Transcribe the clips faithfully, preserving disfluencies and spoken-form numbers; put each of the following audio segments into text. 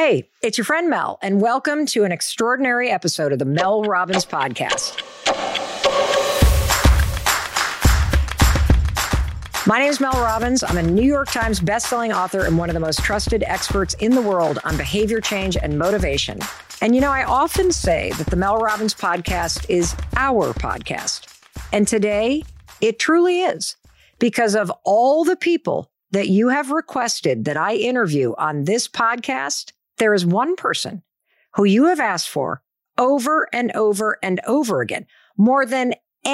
Hey, it's your friend Mel, and welcome to an extraordinary episode of the Mel Robbins Podcast. My name is Mel Robbins. I'm a New York Times bestselling author and one of the most trusted experts in the world on behavior change and motivation. And you know, I often say that the Mel Robbins Podcast is our podcast. And today, it truly is, because of all the people that you have requested that I interview on this podcast. There is one person who you have asked for over and over and over again, more than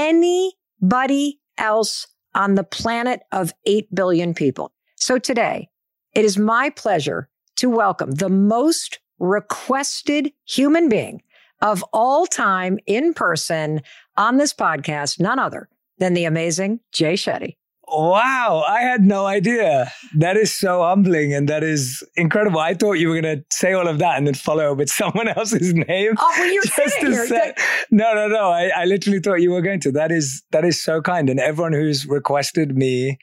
anybody else on the planet of eight billion people. So today, it is my pleasure to welcome the most requested human being of all time in person on this podcast, none other than the amazing Jay Shetty. Wow, I had no idea. That is so humbling and that is incredible. I thought you were going to say all of that and then follow up with someone else's name. Oh, well, you're sitting here. Say, no, no, no. I, I literally thought you were going to. That is that is so kind. And everyone who's requested me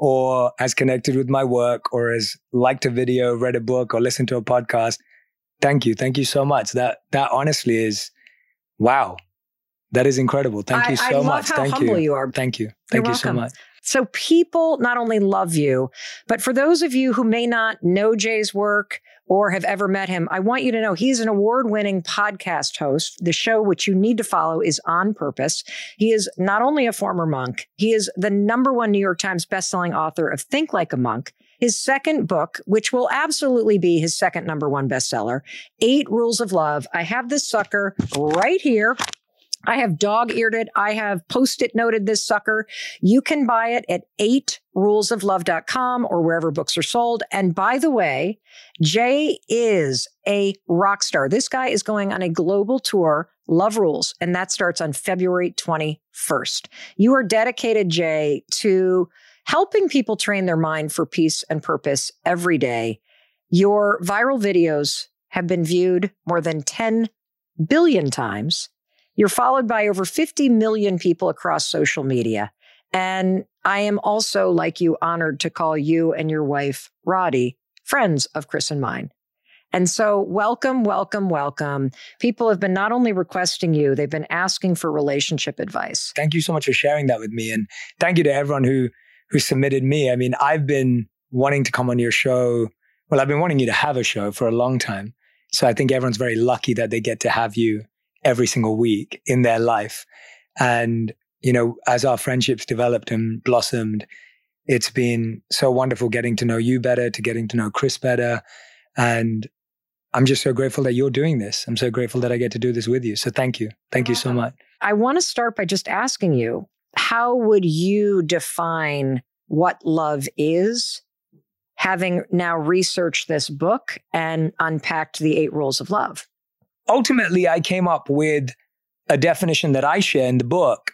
or has connected with my work or has liked a video, read a book or listened to a podcast, thank you. Thank you so much. That that honestly is, wow. That is incredible. Thank you so I love much. How Thank humble you. you are. Thank you. You're Thank you welcome. so much. So people not only love you, but for those of you who may not know Jay's work or have ever met him, I want you to know he's an award-winning podcast host. The show which you need to follow is On Purpose. He is not only a former monk, he is the number one New York Times bestselling author of Think Like a Monk. His second book, which will absolutely be his second number one bestseller, Eight Rules of Love. I have this sucker right here. I have dog-eared it. I have post-it noted this sucker. You can buy it at eight rules of love dot com or wherever books are sold. And by the way, Jay is a rock star. This guy is going on a global tour, Love Rules, and that starts on February twenty-first. You are dedicated, Jay, to helping people train their mind for peace and purpose every day. Your viral videos have been viewed more than ten billion times. You're followed by over fifty million people across social media. And I am also, like you, honored to call you and your wife, Roddy, friends of Chris and mine. And so welcome, welcome, welcome. People have been not only requesting you, they've been asking for relationship advice. Thank you so much for sharing that with me. And thank you to everyone who, who submitted me. I mean, I've been wanting to come on your show. Well, I've been wanting you to have a show for a long time. So I think everyone's very lucky that they get to have you every single week in their life. And, you know, as our friendships developed and blossomed, it's been so wonderful getting to know you better, to getting to know Chris better. And I'm just so grateful that you're doing this. I'm so grateful that I get to do this with you. So thank you. Thank you so much. I want to start by just asking you, how would you define what love is, having now researched this book and unpacked the eight rules of love? Ultimately, I came up with a definition that I share in the book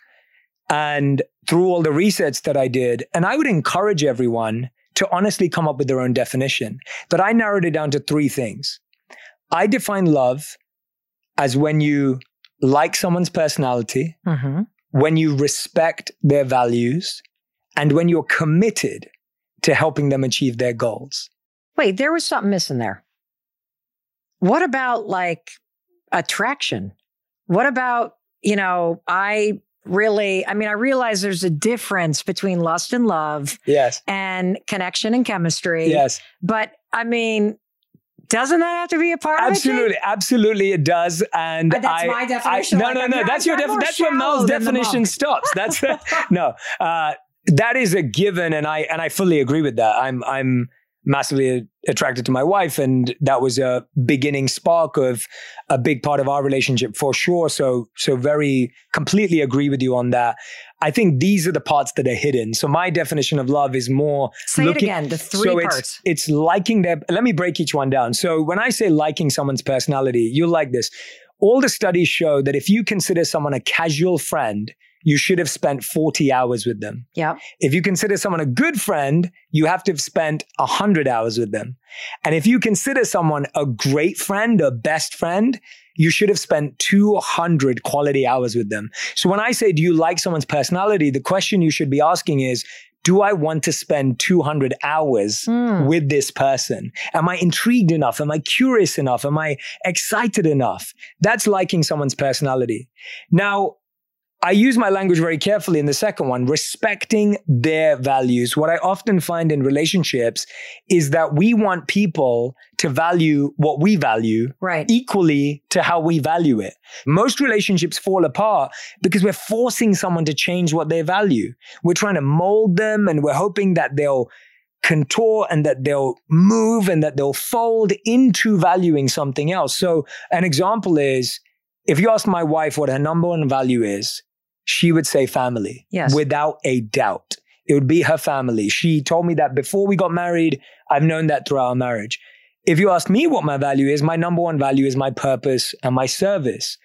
and through all the research that I did. And I would encourage everyone to honestly come up with their own definition. But I narrowed it down to three things. I define love as when you like someone's personality, mm-hmm. when you respect their values, and when you're committed to helping them achieve their goals. Wait, there was something missing there. What about like attraction? What about, you know, I really, I mean, I realize there's a difference between lust and love. Yes. And connection and chemistry. Yes. But I mean, doesn't that have to be a part absolutely, of it? Absolutely, absolutely it does. And but that's I, my definition. I, no, like, no, I'm no, not, that's your definition. That's where Mel's definition stops. That's no, uh, that is a given. And I, and I fully agree with that. I'm, I'm, massively attracted to my wife. And that was a beginning spark of a big part of our relationship for sure. So, so very completely agree with you on that. I think these are the parts that are hidden. So my definition of love is more Say looking, it again, the three so parts. It's, it's liking their, let me break each one down. So when I say liking someone's personality, you'll like this. All the studies show that if you consider someone a casual friend, you should have spent forty hours with them. Yeah. If you consider someone a good friend, you have to have spent one hundred hours with them. And if you consider someone a great friend, a best friend, you should have spent two hundred quality hours with them. So when I say, do you like someone's personality? The question you should be asking is, do I want to spend two hundred hours mm. with this person? Am I intrigued enough? Am I curious enough? Am I excited enough? That's liking someone's personality. Now, I use my language very carefully in the second one, respecting their values. What I often find in relationships is that we want people to value what we value right. equally to how we value it. Most relationships fall apart because we're forcing someone to change what they value. We're trying to mold them and we're hoping that they'll contour and that they'll move and that they'll fold into valuing something else. So an example is, if you ask my wife what her number one value is, she would say family, yes. without a doubt. It would be her family. She told me that before we got married. I've known that throughout our marriage. If you ask me what my value is, my number one value is my purpose and my service.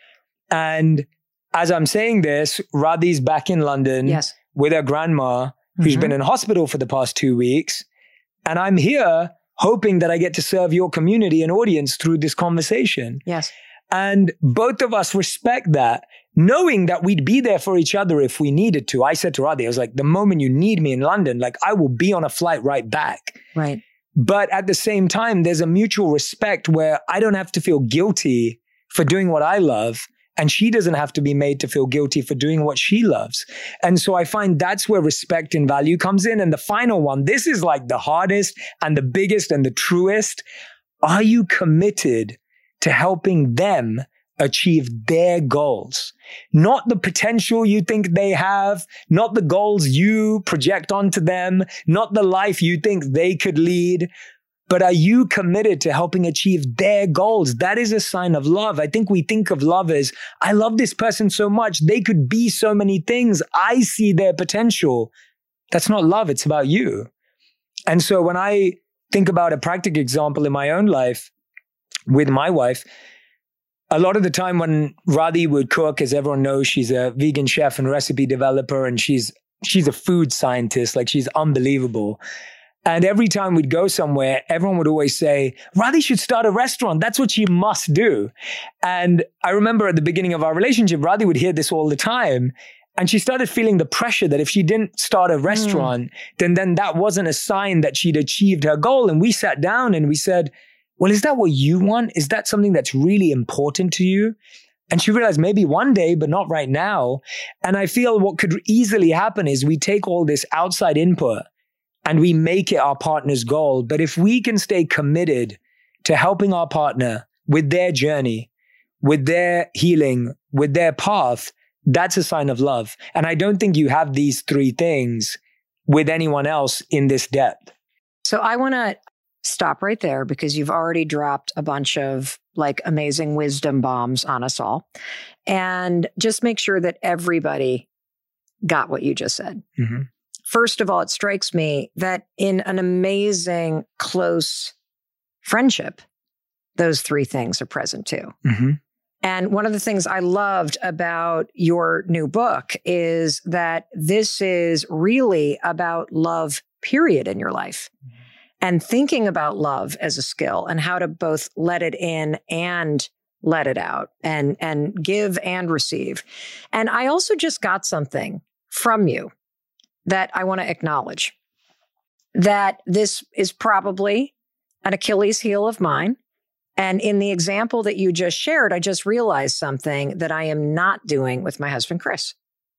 And as I'm saying this, Radhi's back in London yes. with her grandma, mm-hmm. who's been in hospital for the past two weeks. And I'm here hoping that I get to serve your community and audience through this conversation. Yes. And both of us respect that, knowing that we'd be there for each other if we needed to. I said to Radhi, I was like, the moment you need me in London, like I will be on a flight right back. Right. But at the same time, there's a mutual respect where I don't have to feel guilty for doing what I love. And she doesn't have to be made to feel guilty for doing what she loves. And so I find that's where respect and value comes in. And the final one, this is like the hardest and the biggest and the truest. Are you committed to helping them achieve their goals? Not the potential you think they have, not the goals you project onto them, not the life you think they could lead, but are you committed to helping achieve their goals? That is a sign of love. I think we think of love as, I love this person so much, they could be so many things, I see their potential. That's not love, it's about you. And so when I think about a practical example in my own life, with my wife, a lot of the time when Radhi would cook, as everyone knows, she's a vegan chef and recipe developer, and she's she's a food scientist, like she's unbelievable. And every time we'd go somewhere, everyone would always say, Radhi should start a restaurant. That's what she must do. And I remember at the beginning of our relationship, Radhi would hear this all the time. And she started feeling the pressure that if she didn't start a restaurant, mm. then, then that wasn't a sign that she'd achieved her goal. And we sat down and we said, well, is that what you want? Is that something that's really important to you? And she realized maybe one day, but not right now. And I feel what could easily happen is we take all this outside input and we make it our partner's goal. But if we can stay committed to helping our partner with their journey, with their healing, with their path, that's a sign of love. And I don't think you have these three things with anyone else in this depth. So I want to stop right there because you've already dropped a bunch of like amazing wisdom bombs on us all. And just make sure that everybody got what you just said. Mm-hmm. First of all, it strikes me that in an amazing, close friendship, those three things are present too. Mm-hmm. And one of the things I loved about your new book is that this is really about love, period, in your life. Mm-hmm. And thinking about love as a skill and how to both let it in and let it out and, and give and receive. And I also just got something from you that I want to acknowledge, that this is probably an Achilles heel of mine. And in the example that you just shared, I just realized something that I am not doing with my husband, Chris.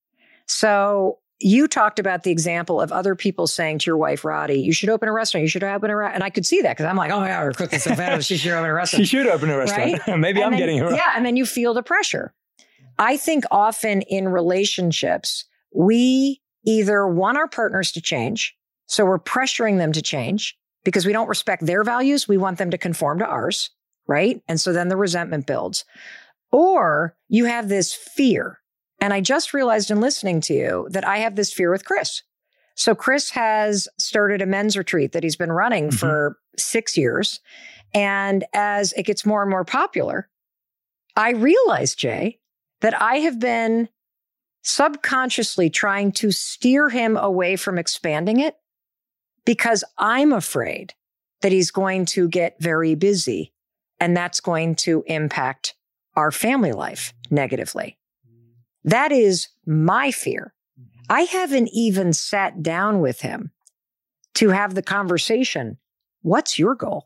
So you talked about the example of other people saying to your wife, Radhi, you should open a restaurant. You should open a restaurant. And I could see that because I'm like, oh my God, her cooking so fast. She should open a restaurant. She should open a restaurant. Right? Maybe and I'm then, getting her. Yeah. And then you feel the pressure. I think often in relationships, we either want our partners to change. So we're pressuring them to change because we don't respect their values. We want them to conform to ours. Right. And so then the resentment builds. Or you have this fear. And I just realized in listening to you that I have this fear with Chris. So Chris has started a men's retreat that he's been running mm-hmm. for six years. And as it gets more and more popular, I realized, Jay, that I have been subconsciously trying to steer him away from expanding it because I'm afraid that he's going to get very busy and that's going to impact our family life negatively. That is my fear. I haven't even sat down with him to have the conversation. What's your goal?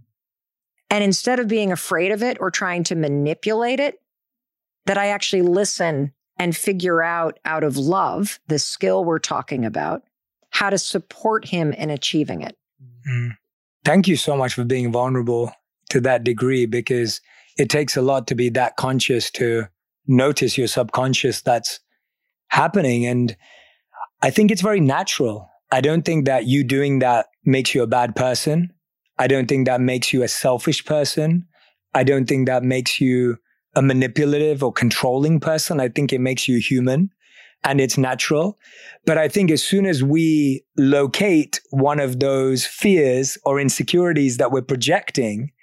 And instead of being afraid of it or trying to manipulate it, that I actually listen and figure out, out of love, the skill we're talking about, how to support him in achieving it. Mm. Thank you so much for being vulnerable to that degree, because it takes a lot to be that conscious to notice your subconscious that's happening. And I think it's very natural. I don't think that you doing that makes you a bad person. I don't think that makes you a selfish person. I don't think that makes you a manipulative or controlling person. I think it makes you human and it's natural. But I think as soon as we locate one of those fears or insecurities that we're projecting,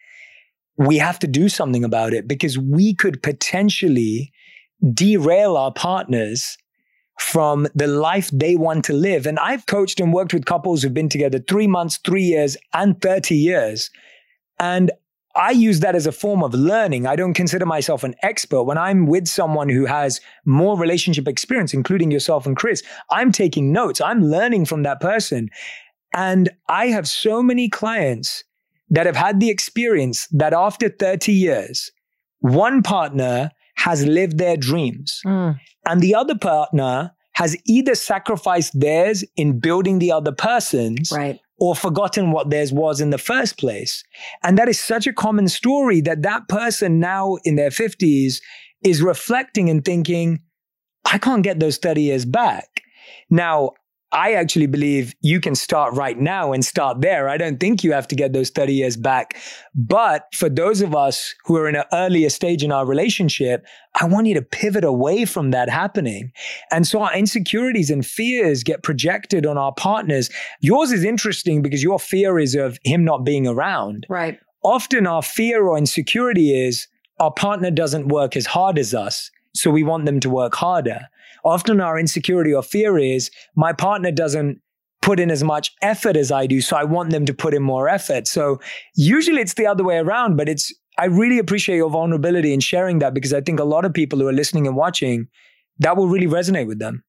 we have to do something about it, because we could potentially derail our partners from the life they want to live. And I've coached and worked with couples who've been together three months, three years, and thirty years. And I use that as a form of learning. I don't consider myself an expert. When I'm with someone who has more relationship experience, including yourself and Chris, I'm taking notes. I'm learning from that person. And I have so many clients that have had the experience that after thirty years, one partner has lived their dreams. Mm. And the other partner has either sacrificed theirs in building the other person's, right, or forgotten what theirs was in the first place. And that is such a common story that that person now in their fifties is reflecting and thinking, I can't get those thirty years back. Now, I actually believe you can start right now and start there. I don't think you have to get those thirty years back. But for those of us who are in an earlier stage in our relationship, I want you to pivot away from that happening. And so our insecurities and fears get projected on our partners. Yours is interesting because your fear is of him not being around. Right. Often our fear or insecurity is our partner doesn't work as hard as us, so we want them to work harder. Often our insecurity or fear is my partner doesn't put in as much effort as I do, so I want them to put in more effort. So usually it's the other way around, but it's, I really appreciate your vulnerability in sharing that, because I think a lot of people who are listening and watching, that will really resonate with them.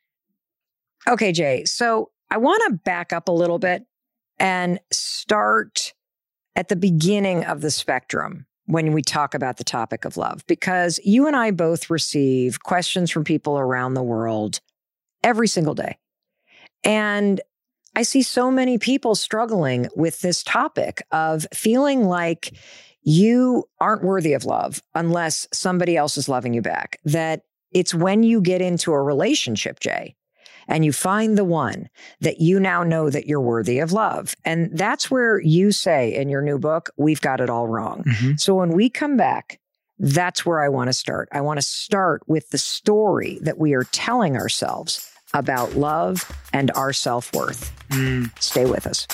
Okay, Jay. So I want to back up a little bit and start at the beginning of the spectrum when we talk about the topic of love, because you and I both receive questions from people around the world every single day. And I see so many people struggling with this topic of feeling like you aren't worthy of love unless somebody else is loving you back. That it's when you get into a relationship, Jay, and you find the one that you now know that you're worthy of love. And that's where you say in your new book, we've got it all wrong. Mm-hmm. So when we come back, that's where I want to start. I want to start with the story that we are telling ourselves about love and our self-worth. Mm. Stay with us.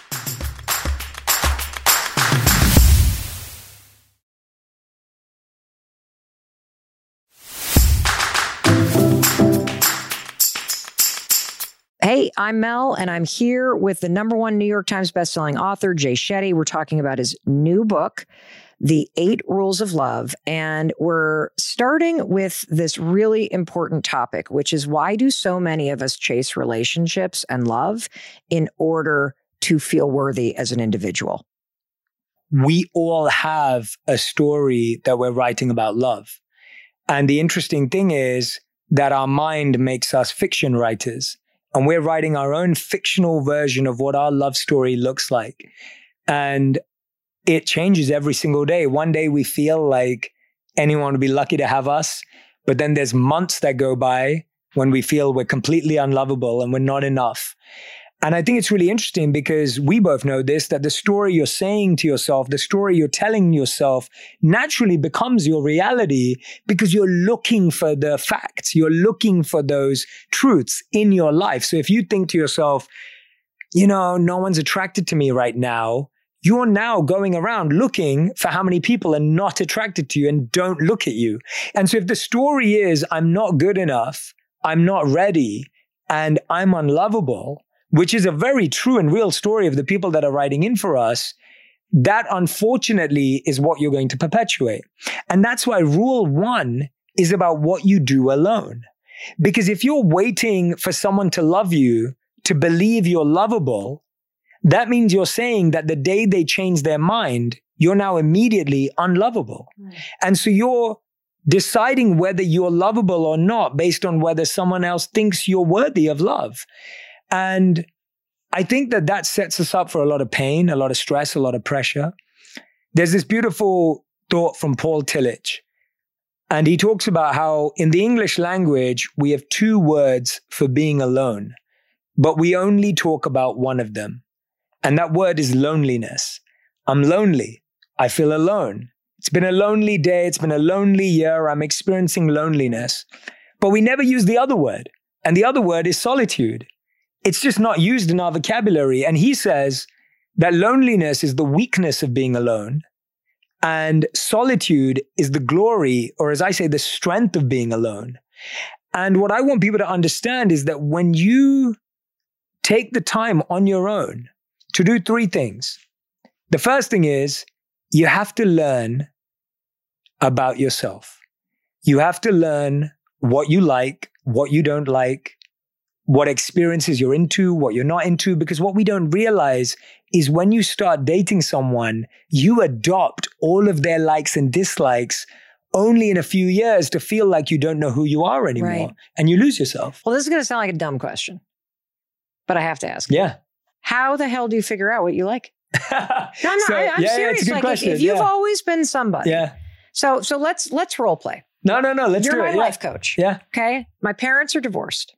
Hey, I'm Mel, and I'm here with the number one New York Times bestselling author, Jay Shetty. We're talking about his new book, The Eight Rules of Love. And we're starting with this really important topic, which is why do so many of us chase relationships and love in order to feel worthy as an individual? We all have a story that we're writing about love. And the interesting thing is that our mind makes us fiction writers. And we're writing our own fictional version of what our love story looks like. And it changes every single day. One day we feel like anyone would be lucky to have us. But then there's months that go by when we feel we're completely unlovable and we're not enough. And I think it's really interesting because we both know this, that the story you're saying to yourself, the story you're telling yourself naturally becomes your reality because you're looking for the facts. You're looking for those truths in your life. So if you think to yourself, you know, no one's attracted to me right now, you're now going around looking for how many people are not attracted to you and don't look at you. And so if the story is, I'm not good enough, I'm not ready, and I'm unlovable, which is a very true and real story of the people that are writing in for us, that unfortunately is what you're going to perpetuate. And that's why rule one is about what you do alone. Because if you're waiting for someone to love you, to believe you're lovable, that means you're saying that the day they change their mind, you're now immediately unlovable. Mm. And so you're deciding whether you're lovable or not based on whether someone else thinks you're worthy of love. And I think that that sets us up for a lot of pain, a lot of stress, a lot of pressure. There's this beautiful thought from Paul Tillich. And he talks about how in the English language, we have two words for being alone, but we only talk about one of them. And that word is loneliness. I'm lonely. I feel alone. It's been a lonely day. It's been a lonely year. I'm experiencing loneliness. But we never use the other word. And the other word is solitude. It's just not used in our vocabulary. And he says that loneliness is the weakness of being alone. And solitude is the glory, or as I say, the strength of being alone. And what I want people to understand is that when you take the time on your own to do three things, the first thing is you have to learn about yourself. You have to learn what you like, what you don't like, what experiences you're into, what you're not into, because what we don't realize is when you start dating someone, you adopt all of their likes and dislikes only in a few years to feel like you don't know who you are anymore. Right. And you lose yourself. Well, this is going to sound like a dumb question, but I have to ask. Yeah. How the hell do you figure out what you like? no, no, so, I, I'm yeah, serious. Yeah, it's a good like question. If, if you've yeah. always been somebody. Yeah. So, so let's, let's role play. No, no, no. Let's You're do my it. life yeah. coach. Yeah. Okay. My parents are divorced.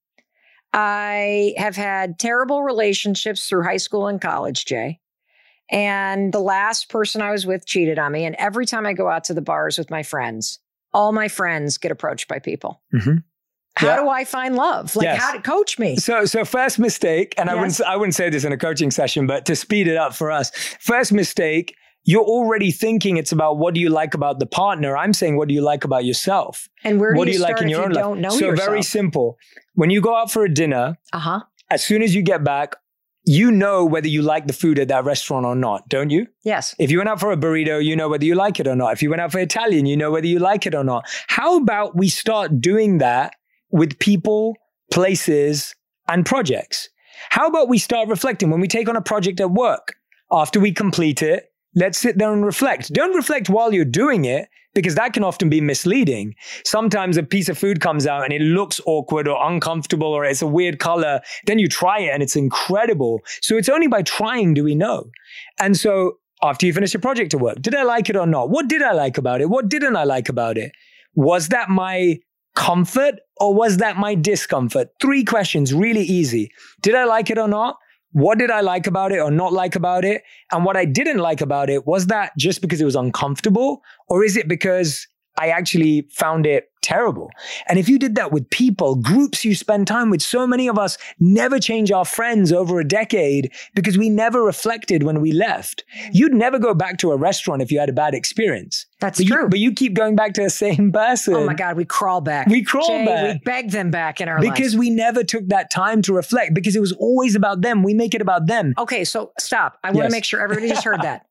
I have had terrible relationships through high school and college, Jay. And the last person I was with cheated on me. And every time I go out to the bars with my friends, all my friends get approached by people. Mm-hmm. How yeah. do I find love? Like, yes. how to coach me? So, so first mistake, and yes. I wouldn't, I wouldn't say this in a coaching session, but to speed it up for us, first mistake, you're already thinking it's about what do you like about the partner. I'm saying, what do you like about yourself? And where do what you, do you start like in if your you own don't life? know So yourself? Very simple. When you go out for a dinner, uh-huh. as soon as you get back, you know whether you like the food at that restaurant or not, don't you? Yes. If you went out for a burrito, you know whether you like it or not. If you went out for Italian, you know whether you like it or not. How about we start doing that with people, places, and projects? How about we start reflecting when we take on a project at work? After we complete it, let's sit there and reflect. Don't reflect while you're doing it, because that can often be misleading. Sometimes a piece of food comes out and it looks awkward or uncomfortable or it's a weird color. Then you try it and it's incredible. So it's only by trying do we know. And so after you finish your project at work, did I like it or not? What did I like about it? What didn't I like about it? Was that my comfort or was that my discomfort? Three questions, really easy. Did I like it or not? What did I like about it or not like about it? And what I didn't like about it, was that just because it was uncomfortable? Or is it because I actually found it terrible? And if you did that with people, groups you spend time with, so many of us never change our friends over a decade because we never reflected when we left. You'd never go back to a restaurant if you had a bad experience. That's but true. You, but you keep going back to the same person. Oh my God, we crawl back. We crawl Jay, back. We beg them back in our because lives. Because we never took that time to reflect, because it was always about them. We make it about them. Okay, so stop. I want Yes. to make sure everybody just heard that.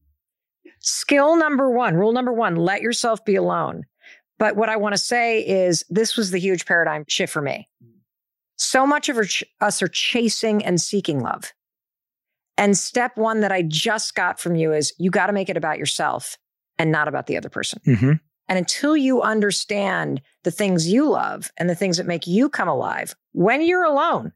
Skill number one, rule number one, let yourself be alone. But what I want to say is this was the huge paradigm shift for me. So much of us are chasing and seeking love. And step one that I just got from you is you got to make it about yourself and not about the other person. Mm-hmm. And until you understand the things you love and the things that make you come alive when you're alone,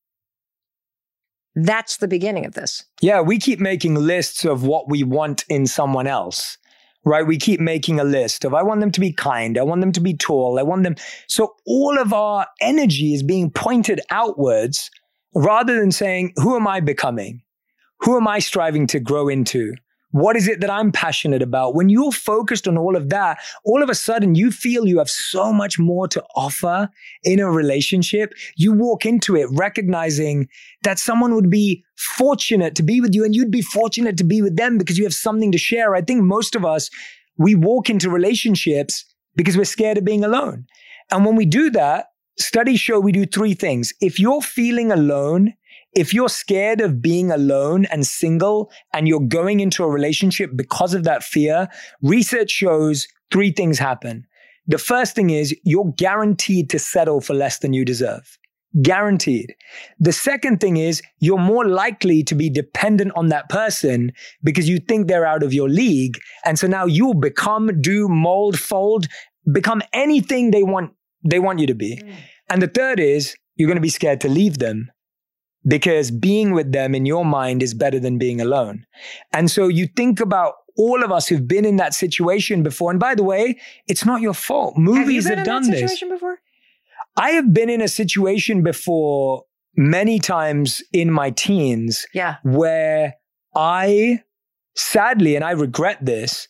that's the beginning of this. Yeah, we keep making lists of what we want in someone else, right? We keep making a list of, I want them to be kind. I want them to be tall. I want them. So all of our energy is being pointed outwards rather than saying, who am I becoming? Who am I striving to grow into? What is it that I'm passionate about? When you're focused on all of that, all of a sudden you feel you have so much more to offer in a relationship. You walk into it recognizing that someone would be fortunate to be with you and you'd be fortunate to be with them because you have something to share. I think most of us, we walk into relationships because we're scared of being alone. And when we do that, studies show we do three things. If you're feeling alone, if you're scared of being alone and single and you're going into a relationship because of that fear, research shows three things happen. The first thing is you're guaranteed to settle for less than you deserve. Guaranteed. The second thing is you're more likely to be dependent on that person because you think they're out of your league. And so now you'll become, do, mold, fold, become anything they want, they want you to be. Mm. And the third is you're going to be scared to leave them because being with them in your mind is better than being alone. And so you think about all of us who've been in that situation before. And by the way, it's not your fault. Movies have, have done that this. Situation before? I have been in a situation before many times in my teens yeah. where I, sadly, and I regret this,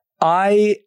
I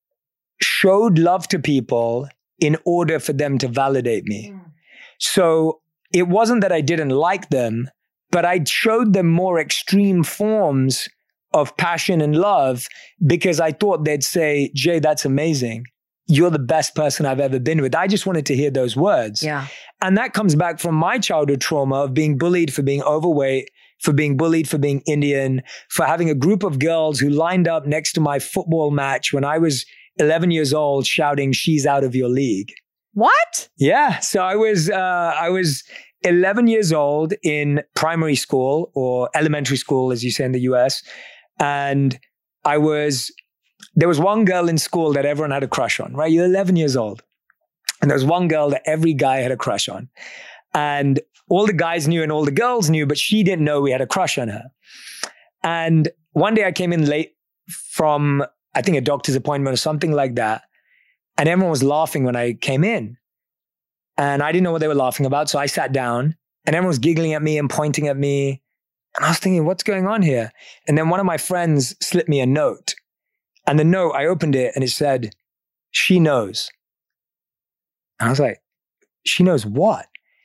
showed love to people in order for them to validate me. Mm. So it wasn't that I didn't like them, but I showed them more extreme forms of passion and love because I thought they'd say, Jay, that's amazing. You're the best person I've ever been with. I just wanted to hear those words. Yeah. And that comes back from my childhood trauma of being bullied for being overweight, for being bullied for being Indian, for having a group of girls who lined up next to my football match when I was eleven years old shouting, she's out of your league. What? Yeah. So I was, uh, I was eleven years old in primary school or elementary school, as you say in the U S. And I was, there was one girl in school that everyone had a crush on, right? You're eleven years old. And there was one girl that every guy had a crush on. And all the guys knew and all the girls knew, but she didn't know we had a crush on her. And one day I came in late from, I think, a doctor's appointment or something like that. And everyone was laughing when I came in. And I didn't know what they were laughing about. So I sat down and everyone was giggling at me and pointing at me. And I was thinking, what's going on here? And then one of my friends slipped me a note. And the note, I opened it and it said, she knows. And I was like, she knows what?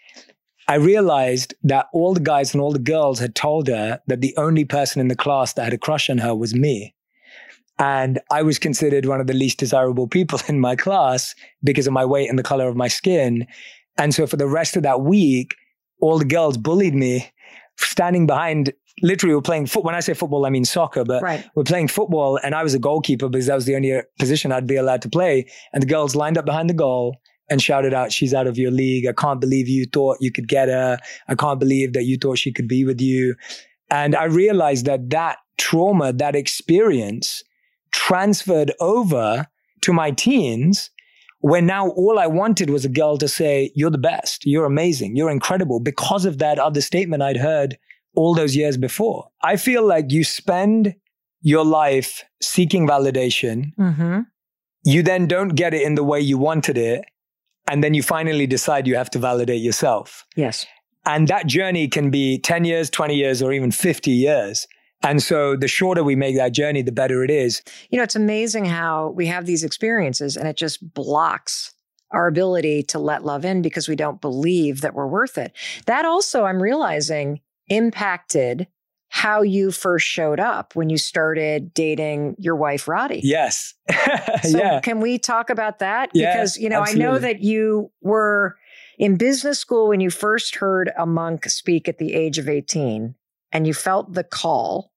I realized that all the guys and all the girls had told her that the only person in the class that had a crush on her was me. And I was considered one of the least desirable people in my class because of my weight and the color of my skin. And so for the rest of that week, all the girls bullied me, standing behind, literally we're playing football. When I say football, I mean soccer, but right. We're playing football and I was a goalkeeper because that was the only position I'd be allowed to play. And the girls lined up behind the goal and shouted out, she's out of your league. I can't believe you thought you could get her. I can't believe that you thought she could be with you. And I realized that that trauma, that experience transferred over to my teens, where now all I wanted was a girl to say, you're the best, you're amazing, you're incredible, because of that other statement I'd heard all those years before. I feel like you spend your life seeking validation. Mm-hmm. You then don't get it in the way you wanted it. And then you finally decide you have to validate yourself. Yes. And that journey can be ten years, twenty years, or even fifty years. And so the shorter we make that journey, the better it is. You know, it's amazing how we have these experiences and it just blocks our ability to let love in because we don't believe that we're worth it. That also, I'm realizing, impacted how you first showed up when you started dating your wife, Radhi. Yes. So yeah. Can we talk about that? Yeah, because, you know, absolutely. I know that you were in business school when you first heard a monk speak at the age of eighteen, and you felt the call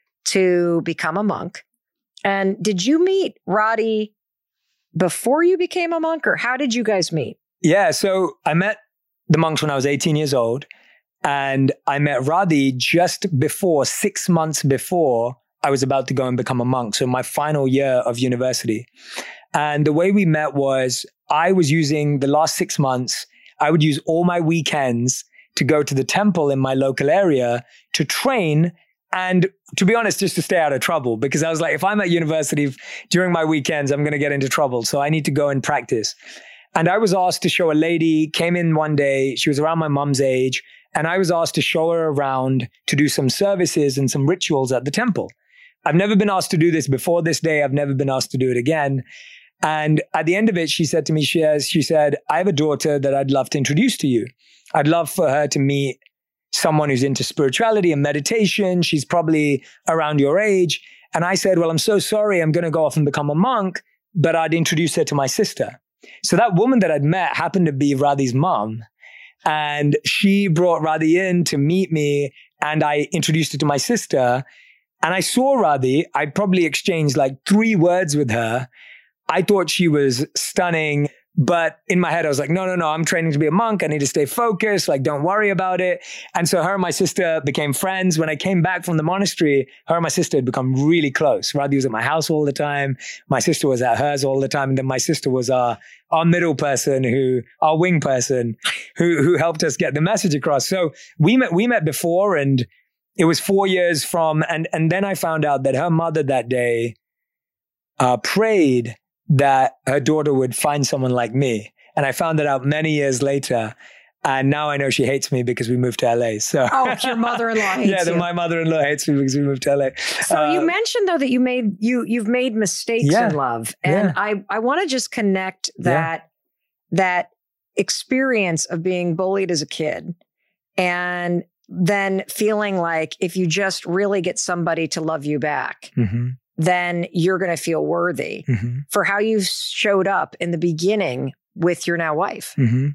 to become a monk. And did you meet Radhi before you became a monk, or how did you guys meet? Yeah. So I met the monks when I was eighteen years old. And I met Radhi just before, six months before I was about to go and become a monk. So my final year of university. And the way we met was I was using the last six months, I would use all my weekends to go to the temple in my local area to train. And to be honest, just to stay out of trouble, because I was like, if I'm at university during my weekends, I'm going to get into trouble. So I need to go and practice. And I was asked to show a lady, came in one day, she was around my mom's age. And I was asked to show her around to do some services and some rituals at the temple. I've never been asked to do this before this day. I've never been asked to do it again. And at the end of it, she said to me, she, has, she said, I have a daughter that I'd love to introduce to you. I'd love for her to meet someone who's into spirituality and meditation. She's probably around your age. And I said, well, I'm so sorry. I'm going to go off and become a monk, but I'd introduce her to my sister. So that woman that I'd met happened to be Radhi's mom. And she brought Radhi in to meet me, and I introduced her to my sister. And I saw Radhi. I probably exchanged like three words with her. I thought she was stunning. But in my head, I was like, no, no, no, I'm training to be a monk. I need to stay focused. Like, don't worry about it. And so her and my sister became friends. When I came back from the monastery, her and my sister had become really close. Radhi was at my house all the time. My sister was at hers all the time. And then my sister was our, our middle person who, our wing person who, who helped us get the message across. So we met, we met before, and it was four years from, and, and then I found out that her mother that day uh, prayed that her daughter would find someone like me. And I found that out many years later. And now I know she hates me because we moved to L A. So oh, your mother-in-law hates yeah, you. Yeah, my mother-in-law hates me because we moved to L A. So uh, you mentioned though that you made you you've made mistakes yeah, in love, and yeah. I I want to just connect that yeah. that experience of being bullied as a kid, and then feeling like if you just really get somebody to love you back. Mm-hmm. then you're going to feel worthy mm-hmm. for how you showed up in the beginning with your now wife. Mm-hmm.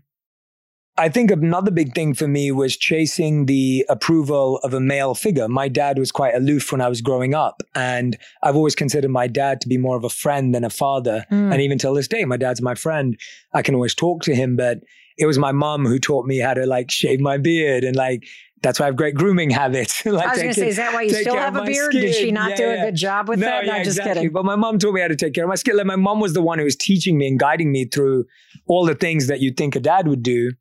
I think another big thing for me was chasing the approval of a male figure. My dad was quite aloof when I was growing up, and I've always considered my dad to be more of a friend than a father. Mm. And even till this day, my dad's my friend. I can always talk to him, but it was my mom who taught me how to like shave my beard, and like that's why I have great grooming habits. like I was going to say, is that why you still have a beard? Skin. Did she not yeah, do yeah. a good job with no, that? Yeah, no, just exactly. kidding. But my mom taught me how to take care of my skin. Like my mom was the one who was teaching me and guiding me through all the things that you'd think a dad would do.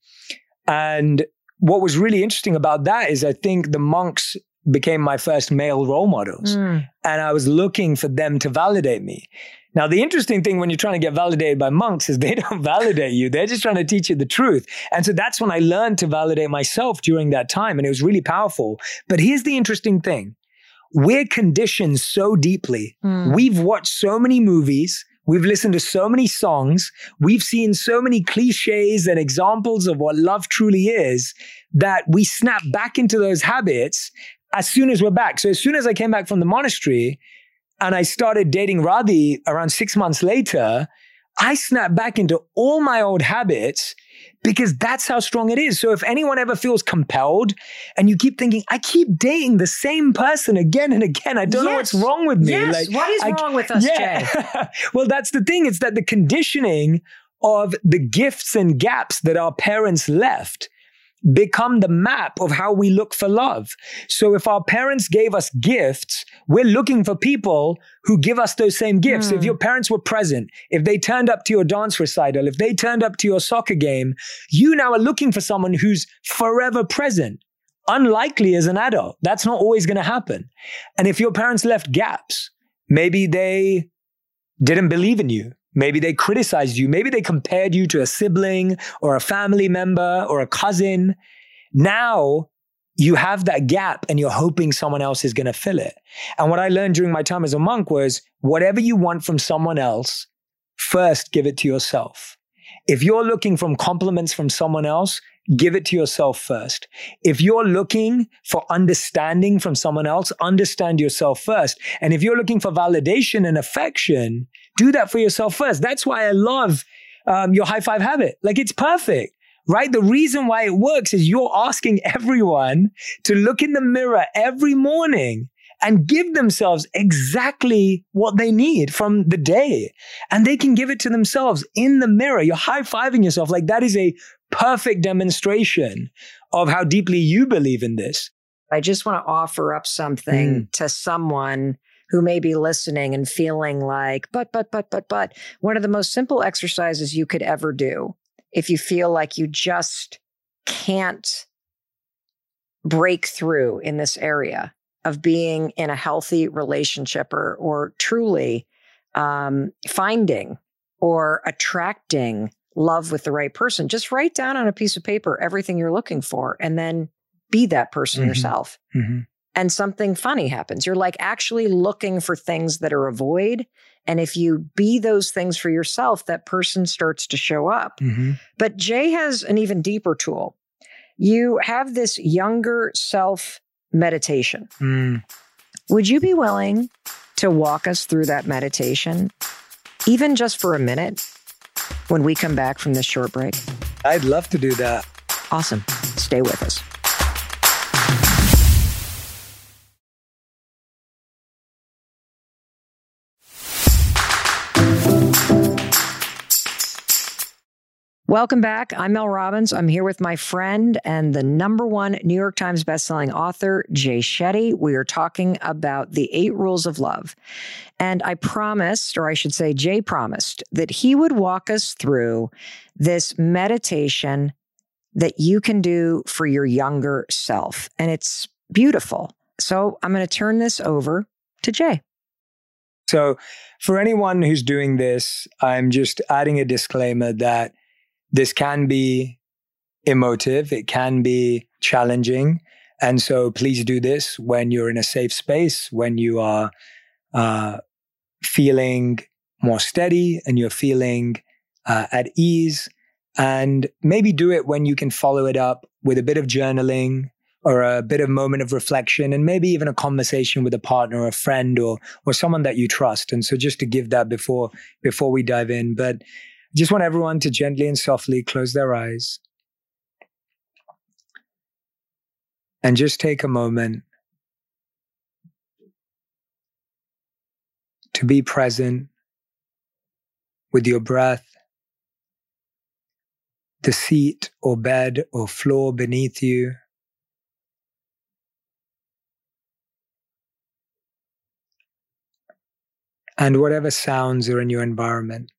And what was really interesting about that is I think the monks became my first male role models. Mm. And I was looking for them to validate me. Now, the interesting thing when you're trying to get validated by monks is they don't validate you. They're just trying to teach you the truth. And so that's when I learned to validate myself during that time. And it was really powerful. But here's the interesting thing. We're conditioned so deeply. Mm. We've watched so many movies. We've listened to so many songs. We've seen so many cliches and examples of what love truly is that we snap back into those habits as soon as we're back. So as soon as I came back from the monastery, and I started dating Radhi around six months later, I snapped back into all my old habits because that's how strong it is. So if anyone ever feels compelled and you keep thinking, I keep dating the same person again and again, I don't yes. know what's wrong with me. Yes. Like, what is I, wrong with us, yeah. Jay? Well, that's the thing. It's that the conditioning of the gifts and gaps that our parents left become the map of how we look for love. So if our parents gave us gifts, we're looking for people who give us those same gifts. Mm. If your parents were present, if they turned up to your dance recital, if they turned up to your soccer game, you now are looking for someone who's forever present. Unlikely as an adult. That's not always going to happen. And if your parents left gaps, maybe they didn't believe in you. Maybe they criticized you. Maybe they compared you to a sibling or a family member or a cousin. Now you have that gap and you're hoping someone else is going to fill it. And what I learned during my time as a monk was whatever you want from someone else, first give it to yourself. If you're looking for compliments from someone else, give it to yourself first. If you're looking for understanding from someone else, understand yourself first. And if you're looking for validation and affection, do that for yourself first. That's why I love um, your high five habit. Like it's perfect, right? The reason why it works is you're asking everyone to look in the mirror every morning and give themselves exactly what they need from the day. And they can give it to themselves in the mirror. You're high-fiving yourself. Like that is a perfect demonstration of how deeply you believe in this. I just want to offer up something mm. to someone who may be listening and feeling like, but, but, but, but, but, one of the most simple exercises you could ever do if you feel like you just can't break through in this area of being in a healthy relationship or, or truly um, finding or attracting love with the right person, just write down on a piece of paper everything you're looking for and then be that person mm-hmm. yourself. Mm-hmm. And something funny happens. You're like actually looking for things that are a void. And if you be those things for yourself, that person starts to show up. Mm-hmm. But Jay has an even deeper tool. You have this younger self meditation. Mm. Would you be willing to walk us through that meditation, even just for a minute, when we come back from this short break? I'd love to do that. Awesome. Stay with us. Welcome back. I'm Mel Robbins. I'm here with my friend and the number one New York Times bestselling author, Jay Shetty. We are talking about the eight rules of love. And I promised, or I should say, Jay promised, that he would walk us through this meditation that you can do for your younger self. And it's beautiful. So I'm going to turn this over to Jay. So for anyone who's doing this, I'm just adding a disclaimer that this can be emotive, it can be challenging. And so please do this when you're in a safe space, when you are uh, feeling more steady and you're feeling uh, at ease. And maybe do it when you can follow it up with a bit of journaling or a bit of moment of reflection, and maybe even a conversation with a partner or a friend or or someone that you trust. And so just to give that before before we dive in. But I just want everyone to gently and softly close their eyes and just take a moment to be present with your breath, the seat or bed or floor beneath you, and whatever sounds are in your environment.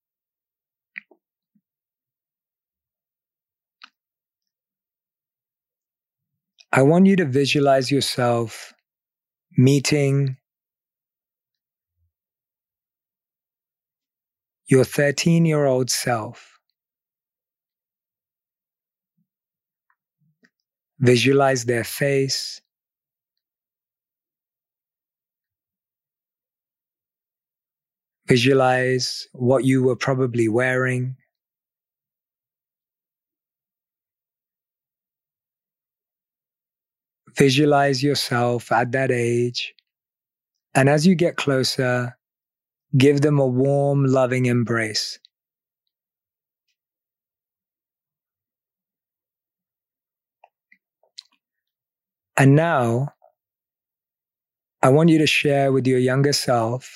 I want you to visualize yourself meeting your thirteen-year-old self. Visualize their face. Visualize what you were probably wearing. Visualize yourself at that age. And as you get closer, give them a warm, loving embrace. And now, I want you to share with your younger self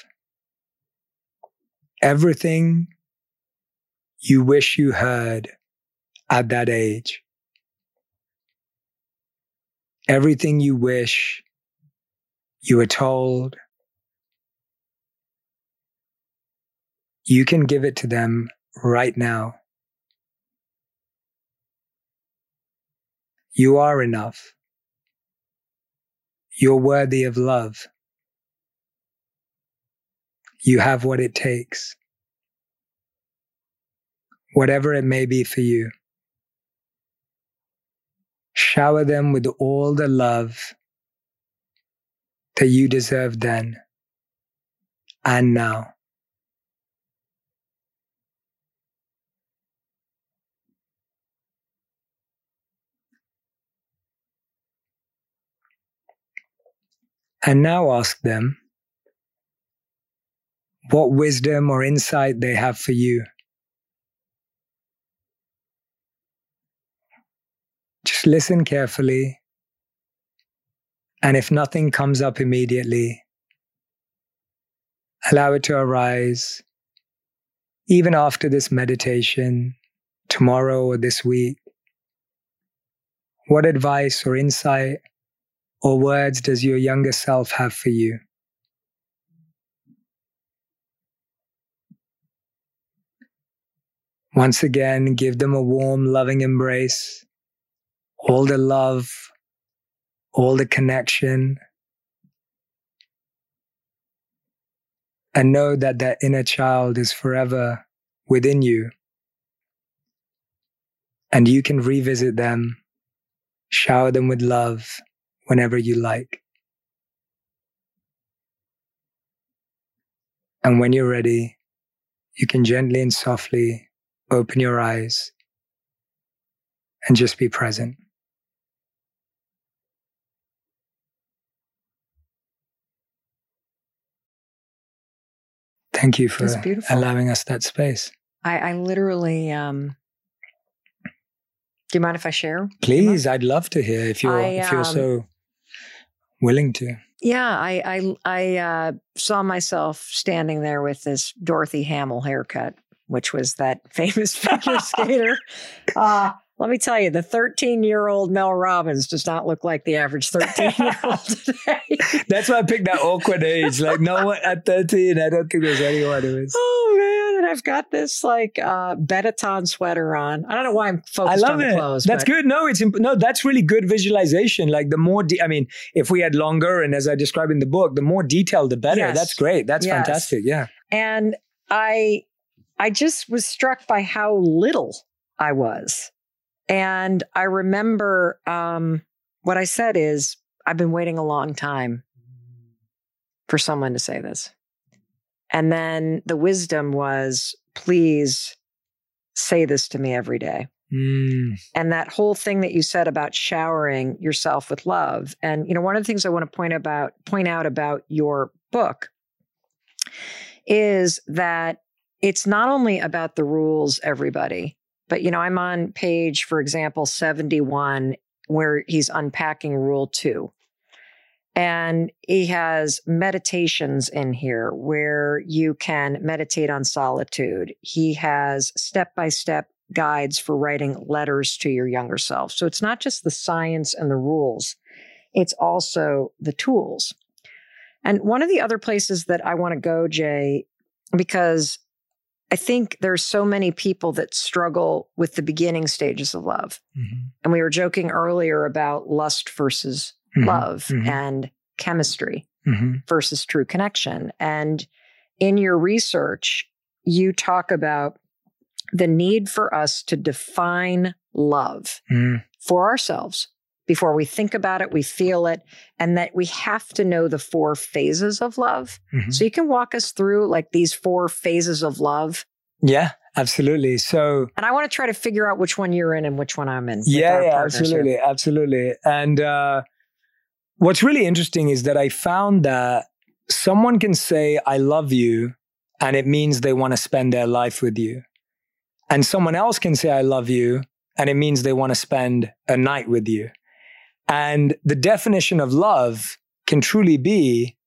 everything you wish you heard at that age. Everything you wish you were told. You can give it to them right now. You are enough. You're worthy of love. You have what it takes. Whatever it may be for you. Shower them with all the love that you deserve then and now. And now ask them what wisdom or insight they have for you. Just listen carefully, and if nothing comes up immediately, allow it to arise, even after this meditation, tomorrow or this week. What advice or insight or words does your younger self have for you? Once again, give them a warm, loving embrace. All the love, all the connection. And know that that inner child is forever within you. And you can revisit them, shower them with love whenever you like. And when you're ready, you can gently and softly open your eyes and just be present. Thank you for allowing us that space. I, I literally, um, do you mind if I share? Please, I'd love to hear if you're, I, if you're um, so willing to. Yeah, I I, I uh, saw myself standing there with this Dorothy Hamill haircut which was that famous figure skater. Uh, let me tell you, the thirteen-year-old Mel Robbins does not look like the average thirteen-year-old today. That's why I picked that awkward age. Like, no one at thirteen, I don't think there's anyone who is. Oh, man. And I've got this, like, uh, Benetton sweater on. I don't know why I'm focused I love on the it. clothes. That's but... good. No, it's imp- no, that's really good visualization. Like, the more, de- I mean, if we had longer, and as I describe in the book, the more detailed, the better. Yes. That's great. That's yes. fantastic. Yeah. And I, I just was struck by how little I was. And I remember um, what I said is, I've been waiting a long time for someone to say this. And then the wisdom was, please say this to me every day. Mm. And that whole thing that you said about showering yourself with love. And, you know, one of the things I want to point about, point out about your book is that it's not only about the rules, everybody, but, you know, I'm on page, for example, seventy-one, where he's unpacking rule two. And he has meditations in here where you can meditate on solitude. He has step-by-step guides for writing letters to your younger self. So it's not just the science and the rules. It's also the tools. And one of the other places that I want to go, Jay, because I think there's so many people that struggle with the beginning stages of love. Mm-hmm. And we were joking earlier about lust versus mm-hmm. love mm-hmm. and chemistry mm-hmm. versus true connection. And in your research, you talk about the need for us to define love mm-hmm. for ourselves. Before we think about it, we feel it, and that we have to know the four phases of love. Mm-hmm. So you can walk us through like these four phases of love. Yeah, absolutely. So, and I want to try to figure out which one you're in and which one I'm in. Yeah, yeah, absolutely, here. absolutely. And uh, what's really interesting is that I found that someone can say, I love you, and it means they want to spend their life with you. And someone else can say, I love you, and it means they want to spend a night with you. And the definition of love can truly be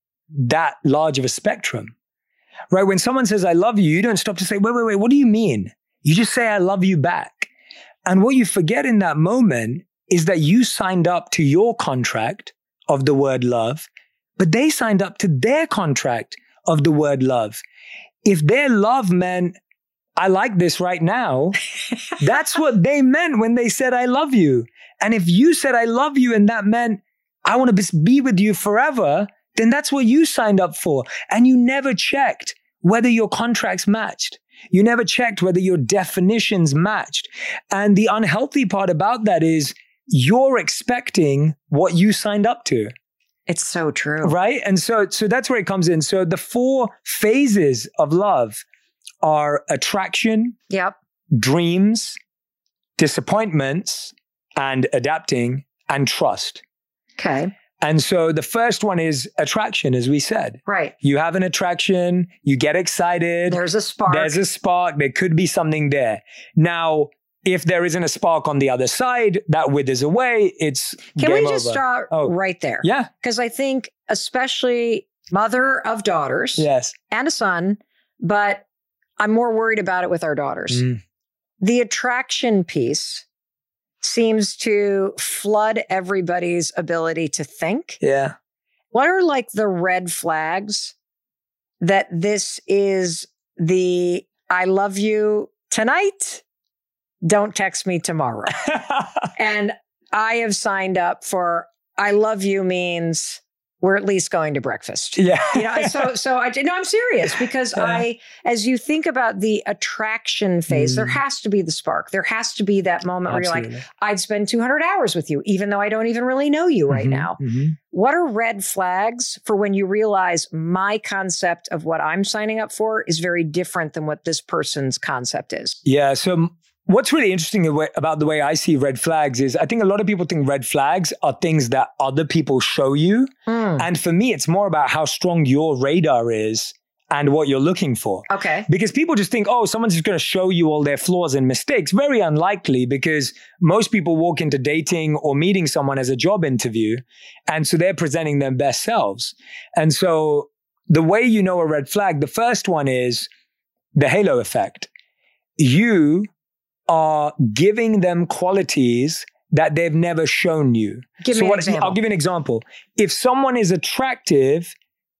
that large of a spectrum, right? When someone says, I love you, you don't stop to say, wait, wait, wait, what do you mean? You just say, I love you back. And what you forget in that moment is that you signed up to your contract of the word love, but they signed up to their contract of the word love. If their love meant, I like this right now, that's what they meant when they said, I love you. And if you said, I love you, and that meant, I want to be with you forever, then that's what you signed up for. And you never checked whether your contracts matched. You never checked whether your definitions matched. And the unhealthy part about that is you're expecting what you signed up to. It's so true. Right? And so, so that's where it comes in. So the four phases of love are attraction, yep, dreams, disappointments, and adapting, and trust. Okay. And so the first one is attraction, as we said. Right. You have an attraction, you get excited. There's a spark. There's a spark. There could be something there. Now, if there isn't a spark on the other side, that withers away. It's Can game we just over. start oh. right there? Yeah. Because I think especially mother of daughters yes. and a son, but I'm more worried about it with our daughters. Mm. The attraction piece seems to flood everybody's ability to think. Yeah. What are like the red flags that this is the I love you tonight, don't text me tomorrow? And I have signed up for I love you means we're at least going to breakfast. Yeah. You know, so, so I, no, I'm serious because yeah. I, as you think about the attraction phase, mm. there has to be the spark. There has to be that moment Absolutely. Where you're like, I'd spend two hundred hours with you, even though I don't even really know you right mm-hmm, now. Mm-hmm. What are red flags for when you realize my concept of what I'm signing up for is very different than what this person's concept is? Yeah. So what's really interesting about the way I see red flags is I think a lot of people think red flags are things that other people show you. Mm. And for me, it's more about how strong your radar is and what you're looking for. Okay. Because people just think, oh, someone's just going to show you all their flaws and mistakes. Very unlikely, because most people walk into dating or meeting someone as a job interview. And so they're presenting their best selves. And so the way you know a red flag, the first one is the halo effect. You are giving them qualities that they've never shown you. Give so me an what, example. I'll give you an example. If someone is attractive,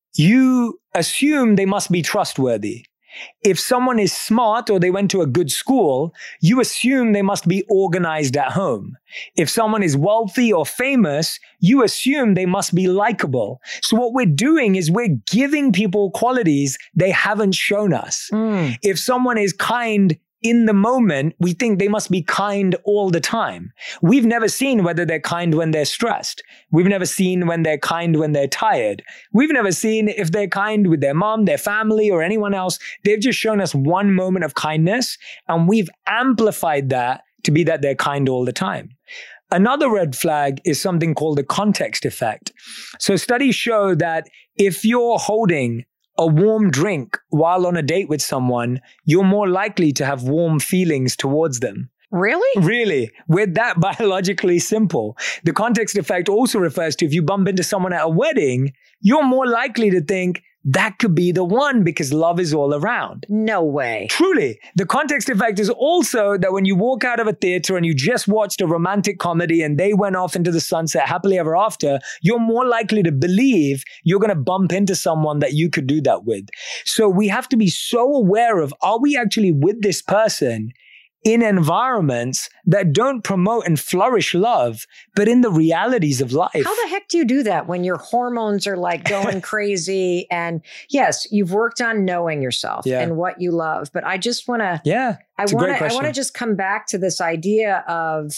you assume they must be trustworthy. If someone is smart or they went to a good school, you assume they must be organized at home. If someone is wealthy or famous, you assume they must be likable. So what we're doing is we're giving people qualities they haven't shown us. Mm. If someone is kind in the moment, we think they must be kind all the time. We've never seen whether they're kind when they're stressed. We've never seen when they're kind when they're tired. We've never seen if they're kind with their mom, their family, or anyone else. They've just shown us one moment of kindness, and we've amplified that to be that they're kind all the time. Another red flag is something called the context effect. So studies show that if you're holding a warm drink while on a date with someone, you're more likely to have warm feelings towards them. Really? Really. We're that biologically simple. The context effect also refers to if you bump into someone at a wedding, you're more likely to think that could be the one because love is all around. No way. Truly. The context effect is also that when you walk out of a theater and you just watched a romantic comedy and they went off into the sunset happily ever after, you're more likely to believe you're going to bump into someone that you could do that with. So we have to be so aware of, are we actually with this person in environments that don't promote and flourish love, but in the realities of life? How the heck do you do that when your hormones are like going crazy? And yes, you've worked on knowing yourself Yeah. and what you love. But I just want to, Yeah, I it's a want great to, I question. want to just come back to this idea of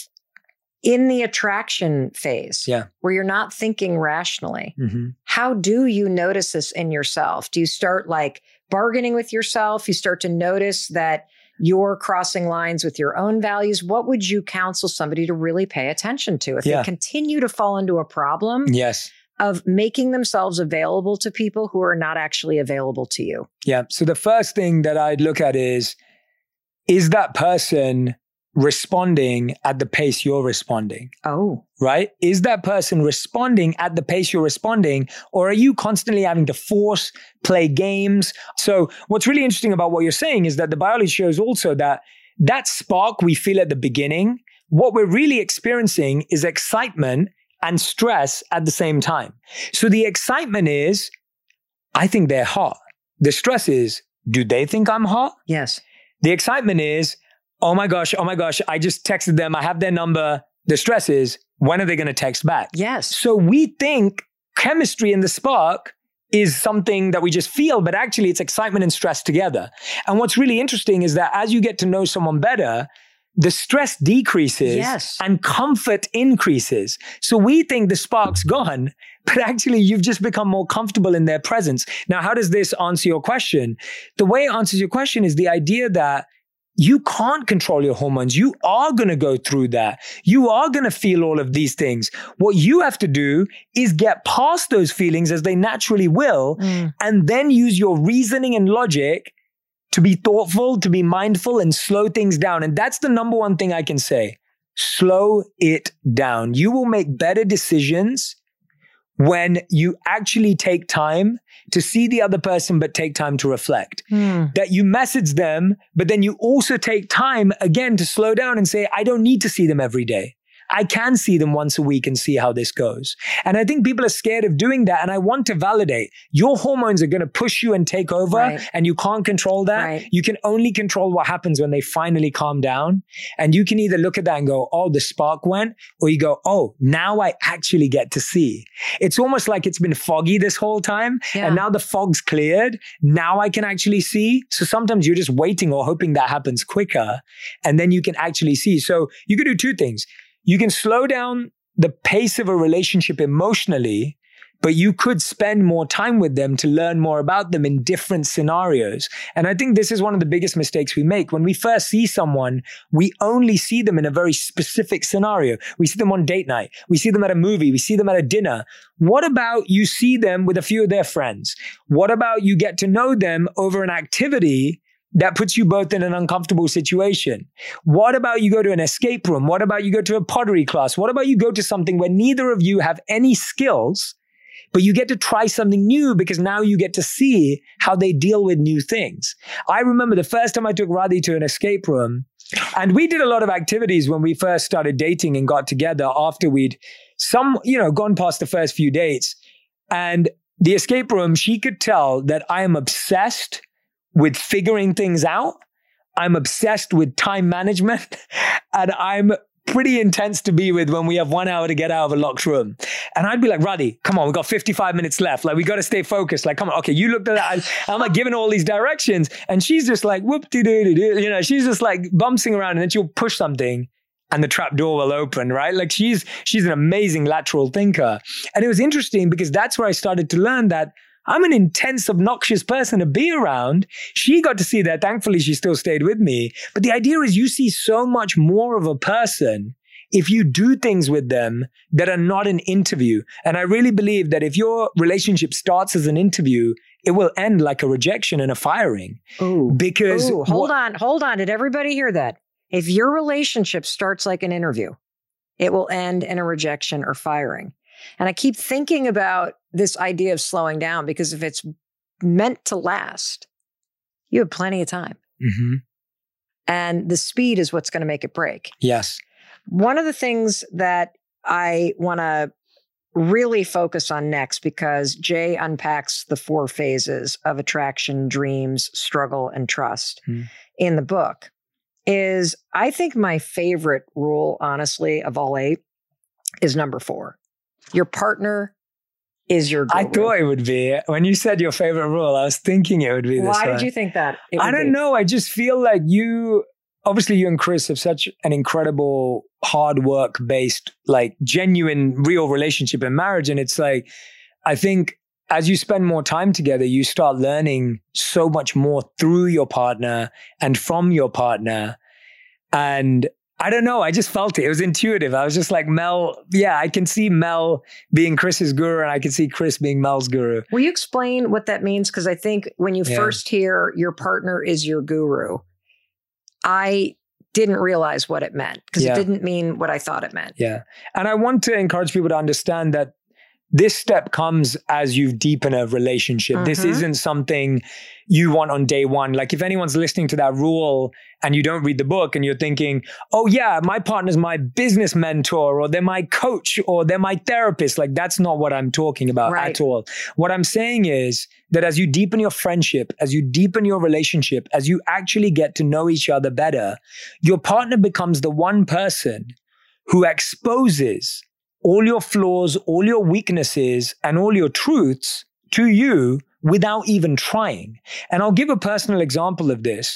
in the attraction phase, Yeah. where you're not thinking rationally. Mm-hmm. How do you notice this in yourself? Do you start like bargaining with yourself? You start to notice that you're crossing lines with your own values. What would you counsel somebody to really pay attention to if Yeah. they continue to fall into a problem Yes. of making themselves available to people who are not actually available to you? Yeah. So the first thing that I'd look at is, is that person responding at the pace you're responding? Oh, Right? Is that person responding at the pace you're responding, or are you constantly having to force, play games? So what's really interesting about what you're saying is that the biology shows also that that spark we feel at the beginning, what we're really experiencing is excitement and stress at the same time. So the excitement is, I think they're hot. The stress is, do they think I'm hot? yes. The excitement is, oh my gosh, oh my gosh, I just texted them. I have their number. The stress is, when are they going to text back? Yes. So we think chemistry in the spark is something that we just feel, but actually it's excitement and stress together. And what's really interesting is that as you get to know someone better, the stress decreases Yes. and comfort increases. So we think the spark's gone, but actually you've just become more comfortable in their presence. Now, how does this answer your question? The way it answers your question is the idea that you can't control your hormones. You are going to go through that. You are going to feel all of these things. What you have to do is get past those feelings as they naturally will, Mm. and then use your reasoning and logic to be thoughtful, to be mindful, and slow things down. And that's the number one thing I can say. Slow it down. You will make better decisions when you actually take time to see the other person, but take time to reflect. Mm. That you message them, but then you also take time again to slow down and say, I don't need to see them every day. I can see them once a week and see how this goes. And I think people are scared of doing that. And I want to validate your hormones are going to push you and take over, Right. and you can't control that. Right. You can only control what happens when they finally calm down. And you can either look at that and go, oh, the spark went, or you go, oh, now I actually get to see. It's almost like it's been foggy this whole time. Yeah. And now the fog's cleared. Now I can actually see. So sometimes you're just waiting or hoping that happens quicker, and then you can actually see. So you can do two things. You can slow down the pace of a relationship emotionally, but you could spend more time with them to learn more about them in different scenarios. And I think this is one of the biggest mistakes we make. When we first see someone, we only see them in a very specific scenario. We see them on date night. We see them at a movie. We see them at a dinner. What about you see them with a few of their friends? What about you get to know them over an activity that puts you both in an uncomfortable situation? What about you go to an escape room? What about you go to a pottery class? What about you go to something where neither of you have any skills, but you get to try something new because now you get to see how they deal with new things. I remember the first time I took Radhi to an escape room, and we did a lot of activities when we first started dating and got together after we'd some, you know, gone past the first few dates. And the escape room, she could tell that I am obsessed with figuring things out. I'm obsessed with time management, and I'm pretty intense to be with when we have one hour to get out of a locked room. And I'd be like, Radhi, come on, we got fifty-five minutes left. Like, we got to stay focused. Like, come on. Okay, you looked at that. I'm like giving all these directions, and she's just like, whoop-de-doo-doo-doo. You know, she's just like bouncing around, and then she'll push something and the trap door will open, right? Like she's, she's an amazing lateral thinker. And it was interesting because that's where I started to learn that I'm an intense, obnoxious person to be around. She got to see that. Thankfully, she still stayed with me. But the idea is you see so much more of a person if you do things with them that are not an interview. And I really believe that if your relationship starts as an interview, it will end like a rejection and a firing. Ooh. Because Ooh, hold what, on, hold on. Did everybody hear that? If your relationship starts like an interview, it will end in a rejection or firing. And I keep thinking about this idea of slowing down because if it's meant to last, you have plenty of time. Mm-hmm. And the speed is what's going to make it break. Yes. One of the things that I want to really focus on next, because Jay unpacks the four phases of attraction, dreams, struggle, and trust mm. in the book, is I think my favorite rule, honestly, of all eight is number four. Your partner is your guru. I thought it would be. When you said your favorite rule, I was thinking it would be this Why one. did you think that? I don't be? know. I just feel like you, obviously you and Chris have such an incredible hard work based, like genuine, real relationship and marriage. And it's like, I think as you spend more time together, you start learning so much more through your partner and from your partner. And I don't know. I just felt it. It was intuitive. I was just like, Mel, yeah, I can see Mel being Chris's guru and I can see Chris being Mel's guru. Will you explain what that means? Because I think when you yeah. first hear your partner is your guru, I didn't realize what it meant because yeah. it didn't mean what I thought it meant. Yeah. And I want to encourage people to understand that this step comes as you deepen a relationship. Mm-hmm. This isn't something you want on day one. Like if anyone's listening to that rule and you don't read the book and you're thinking, oh yeah, my partner's my business mentor or they're my coach or they're my therapist. Like that's not what I'm talking about right. at all. What I'm saying is that as you deepen your friendship, as you deepen your relationship, as you actually get to know each other better, your partner becomes the one person who exposes all your flaws, all your weaknesses, and all your truths to you without even trying. And I'll give a personal example of this.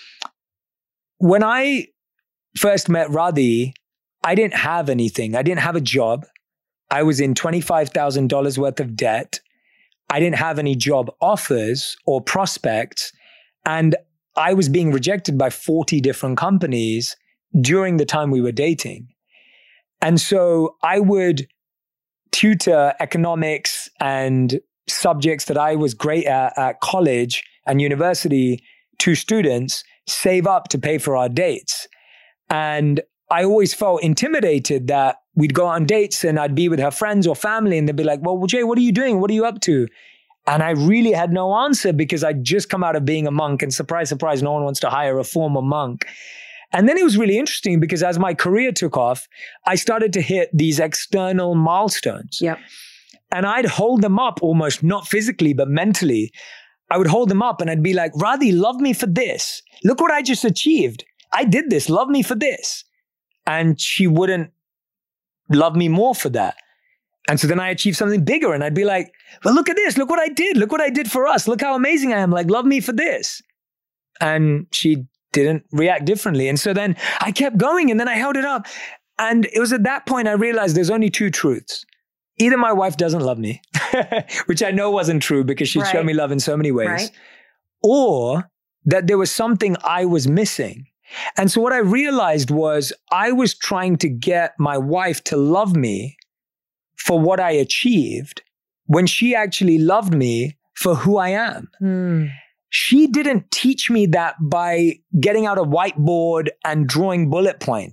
When I first met Radhi, I didn't have anything. I didn't have a job. I was in twenty-five thousand dollars worth of debt. I didn't have any job offers or prospects. And I was being rejected by forty different companies during the time we were dating. And so I would tutor economics and subjects that I was great at at college and university to students, save up to pay for our dates. And I always felt intimidated that we'd go on dates and I'd be with her friends or family and they'd be like, well, Jay, what are you doing? What are you up to? And I really had no answer because I'd just come out of being a monk and surprise, surprise, no one wants to hire a former monk. And then it was really interesting because as my career took off, I started to hit these external milestones. Yep. And I'd hold them up almost not physically, but mentally. I would hold them up and I'd be like, Radhi, love me for this. Look what I just achieved. I did this. Love me for this. And she wouldn't love me more for that. And so then I achieved something bigger and I'd be like, well, look at this. Look what I did. Look what I did for us. Look how amazing I am. Like, love me for this. And she didn't react differently. And so then I kept going and then I held it up. And it was at that point I realized there's only two truths. Either my wife doesn't love me, which I know wasn't true because she right. showed me love in so many ways, right. or that there was something I was missing. And so what I realized was I was trying to get my wife to love me for what I achieved when she actually loved me for who I am. Mm. She didn't teach me that by getting out a whiteboard and drawing bullet points.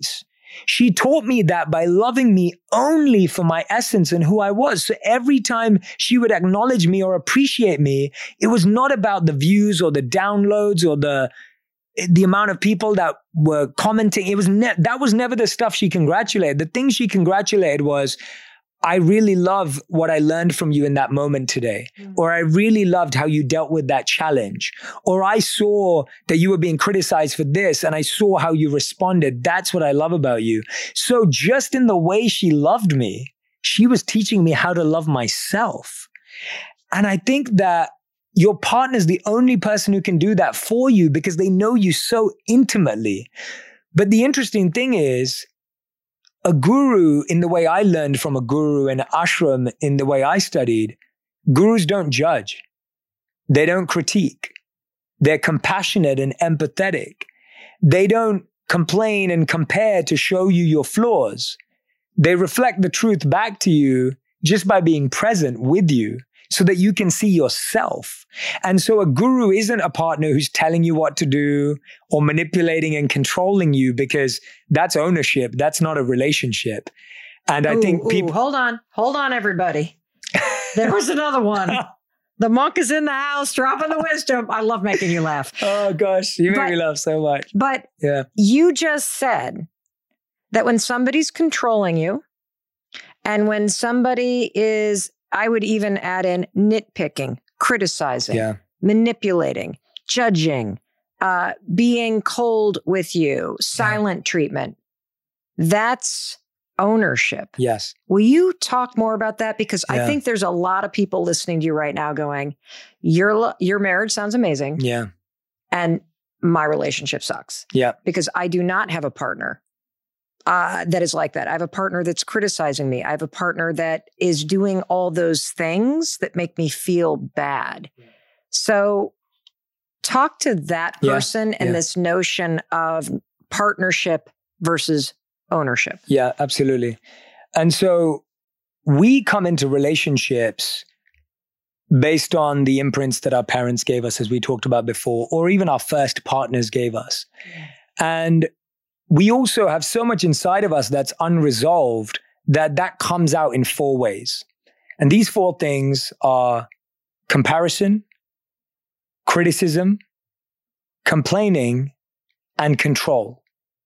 She taught me that by loving me only for my essence and who I was. So every time she would acknowledge me or appreciate me, it was not about the views or the downloads or the the amount of people that were commenting. It was ne- that was never the stuff she congratulated. The thing she congratulated was, I really love what I learned from you in that moment today. Mm. Or I really loved how you dealt with that challenge. Or I saw that you were being criticized for this and I saw how you responded. That's what I love about you. So just in the way she loved me, she was teaching me how to love myself. And I think that your partner is the only person who can do that for you because they know you so intimately. But the interesting thing is, a guru, in the way I learned from a guru in ashram, in the way I studied, gurus don't judge. They don't critique. They're compassionate and empathetic. They don't complain and compare to show you your flaws. They reflect the truth back to you just by being present with you so that you can see yourself. And so a guru isn't a partner who's telling you what to do or manipulating and controlling you, because that's ownership. That's not a relationship. And I ooh, think ooh, people... Hold on. Hold on, everybody. There was another one. The monk is in the house, dropping the wisdom. I love making you laugh. Oh, gosh. You but, make me laugh so much. But yeah. You just said that when somebody's controlling you and when somebody is... I would even add in nitpicking, criticizing, yeah. manipulating, judging, uh, being cold with you, silent yeah. treatment. That's ownership. Yes. Will you talk more about that? Because yeah. I think there's a lot of people listening to you right now going, your, your marriage sounds amazing. Yeah. And my relationship sucks. Yeah. Because I do not have a partner Uh, that is like that. I have a partner that's criticizing me. I have a partner that is doing all those things that make me feel bad. Yeah. So talk to that person yeah. and yeah. this notion of partnership versus ownership. Yeah, absolutely. And so we come into relationships based on the imprints that our parents gave us, as we talked about before, or even our first partners gave us. Yeah. And we also have so much inside of us that's unresolved that that comes out in four ways. And these four things are comparison, criticism, complaining, and control.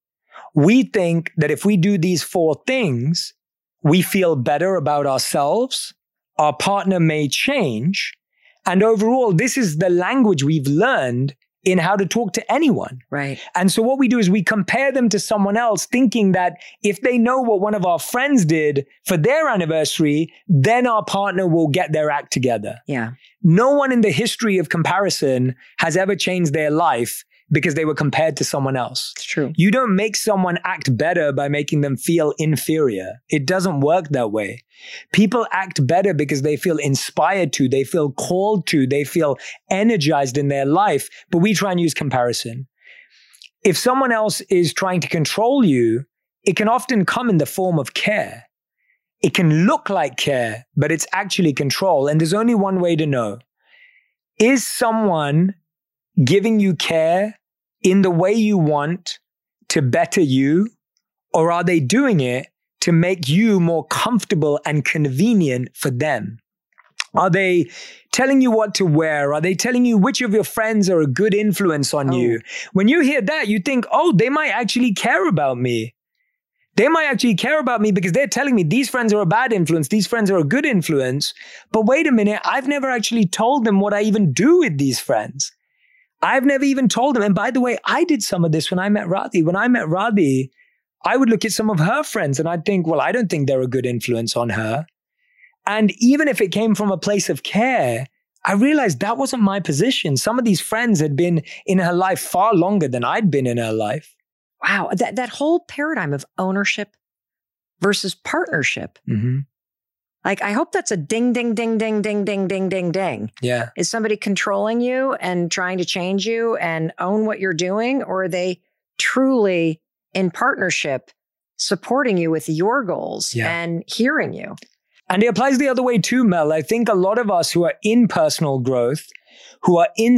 We think that if we do these four things, we feel better about ourselves, our partner may change, and overall, this is the language we've learned in how to talk to anyone. Right. And so what we do is we compare them to someone else, thinking that if they know what one of our friends did for their anniversary, then our partner will get their act together. Yeah. No one in the history of comparison has ever changed their life because they were compared to someone else. It's true. You don't make someone act better by making them feel inferior. It doesn't work that way. People act better because they feel inspired to, they feel called to, they feel energized in their life, but we try and use comparison. If someone else is trying to control you, it can often come in the form of care. It can look like care, but it's actually control. And there's only one way to know. Is someone giving you care in the way you want to better you, or are they doing it to make you more comfortable and convenient for them? Are they telling you what to wear? Are they telling you which of your friends are a good influence on oh. you? When you hear that, you think, oh, they might actually care about me. They might actually care about me because they're telling me these friends are a bad influence, these friends are a good influence. But wait a minute, I've never actually told them what I even do with these friends. I've never even told them. And by the way, I did some of this when I met Radhi. When I met Radhi, I would look at some of her friends and I'd think, well, I don't think they're a good influence on her. And even if it came from a place of care, I realized that wasn't my position. Some of these friends had been in her life far longer than I'd been in her life. Wow. That, that whole paradigm of ownership versus partnership. Mm-hmm. Like, I hope that's a ding, ding, ding, ding, ding, ding, ding, ding, ding. Yeah. Is somebody controlling you and trying to change you and own what you're doing? Or are they truly in partnership, supporting you with your goals yeah. and hearing you? And it applies the other way too, Mel. I think a lot of us who are in personal growth, who are in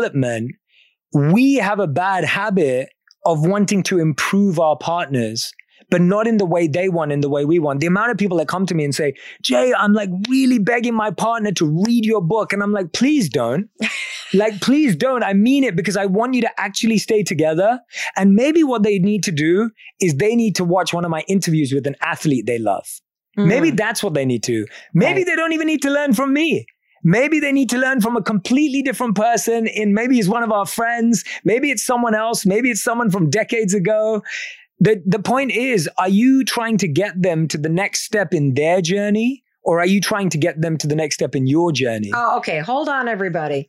self-development, we have a bad habit of wanting to improve our partners but not in the way they want, in the way we want. The amount of people that come to me and say, Jay, I'm like really begging my partner to read your book. And I'm like, please don't. Like, please don't. I mean it, because I want you to actually stay together. And maybe what they need to do is they need to watch one of my interviews with an athlete they love. Mm. Maybe that's what they need to. Maybe right. They don't even need to learn from me. Maybe they need to learn from a completely different person. In maybe it's one of our friends. Maybe it's someone else. Maybe it's someone from decades ago. The, the point is, are you trying to get them to the next step in their journey? Or are you trying to get them to the next step in your journey? Oh, okay. Hold on, everybody.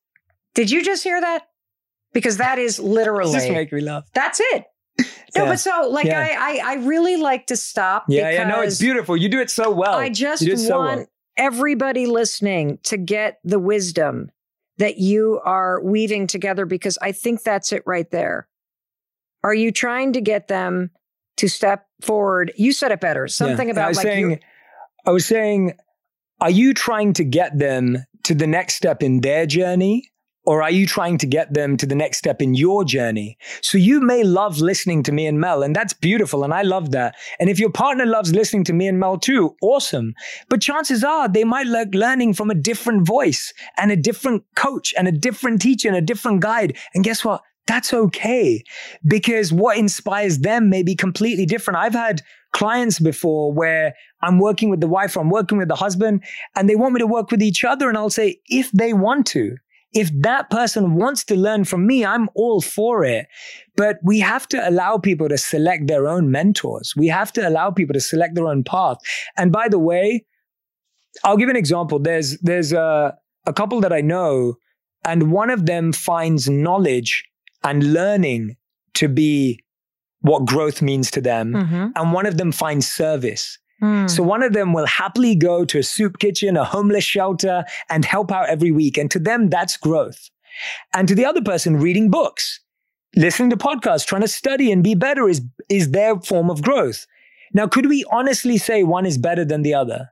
Did you just hear that? Because that is literally. Just make me laugh. That's it. No, yeah. But so like yeah. I, I I really like to stop. Yeah, yeah, no, it's beautiful. You do it so well. I just you do it so want well. everybody listening to get the wisdom that you are weaving together, because I think that's it right there. Are you trying to get them to step forward? You said it better. Something yeah. about I was like saying, I was saying, are you trying to get them to the next step in their journey? Or are you trying to get them to the next step in your journey? So you may love listening to me and Mel, and that's beautiful, and I love that. And if your partner loves listening to me and Mel too, awesome. But chances are they might like learning from a different voice and a different coach and a different teacher and a different guide. And guess what? That's okay, because what inspires them may be completely different. I've had clients before where I'm working with the wife or I'm working with the husband, and they want me to work with each other. And I'll say, if they want to, if that person wants to learn from me, I'm all for it. But we have to allow people to select their own mentors. We have to allow people to select their own path. And by the way, I'll give an example. There's, there's a, a couple that I know, and one of them finds knowledge and learning to be what growth means to them. Mm-hmm. And one of them finds service. Mm. So one of them will happily go to a soup kitchen, a homeless shelter, and help out every week. And to them, that's growth. And to the other person, reading books, listening to podcasts, trying to study and be better is, is their form of growth. Now, could we honestly say one is better than the other?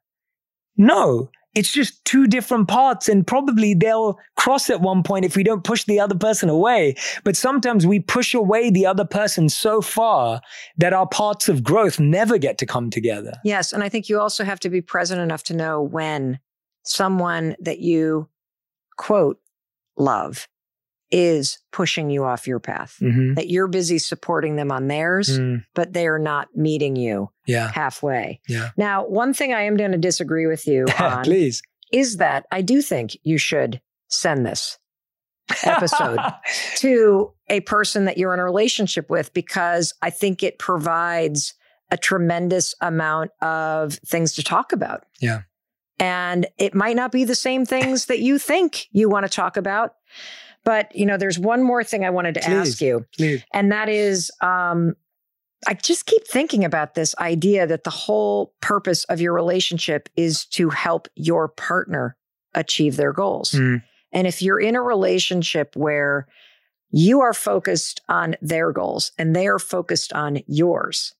No. It's just two different paths, and probably they'll cross at one point if we don't push the other person away. But sometimes we push away the other person so far that our paths of growth never get to come together. Yes. And I think you also have to be present enough to know when someone that you, quote, love is pushing you off your path, mm-hmm. that you're busy supporting them on theirs, mm. but they're not meeting you yeah. halfway. Yeah. Now, one thing I am going to disagree with you on Please. is that I do think you should send this episode to a person that you're in a relationship with, because I think it provides a tremendous amount of things to talk about. Yeah. And it might not be the same things that you think you want to talk about. But, you know, there's one more thing I wanted to please, ask you. Please. And that is, um, I just keep thinking about this idea that the whole purpose of your relationship is to help your partner achieve their goals. Mm. And if you're in a relationship where you are focused on their goals and they are focused on yours,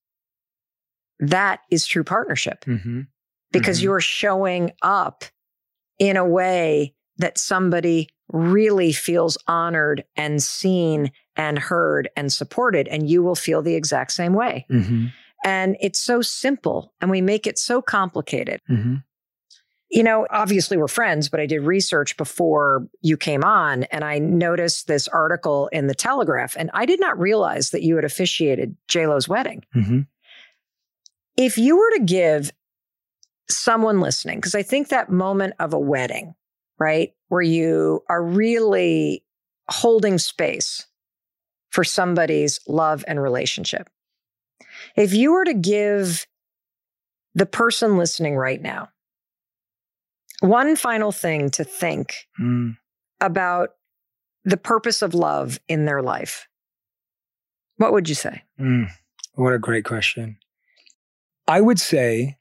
that is true partnership. Mm-hmm. Because mm-hmm. you're showing up in a way that somebody really feels honored and seen and heard and supported, and you will feel the exact same way. Mm-hmm. And it's so simple, and we make it so complicated. Mm-hmm. You know, obviously we're friends, but I did research before you came on, and I noticed this article in the Telegraph, and I did not realize that you had officiated J-Lo's wedding. Mm-hmm. If you were to give someone listening, because I think that moment of a wedding, right, where you are really holding space for somebody's love and relationship. If you were to give the person listening right now one final thing to think mm. about the purpose of love in their life, what would you say? Mm. What a great question. I would say